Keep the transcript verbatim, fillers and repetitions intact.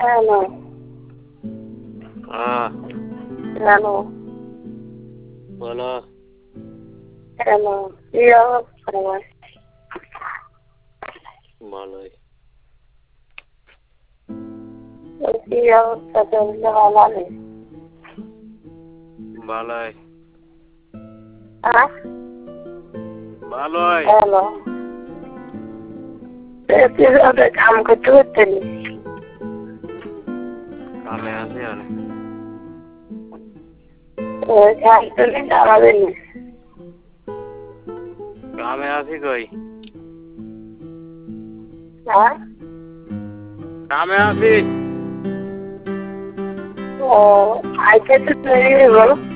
Hello. Ah, Hello. बोलो। Hello. Iya, apa? Malay. Iya, satu jalan ni. Malay. Ah? Malay. Hello. Itu ada kamu ketutup ni. Kami asyik ni. Eh, kamu tu ni jalan ni. Kami asyik koi. Ah? Kami asyik. Oh, I get to know you.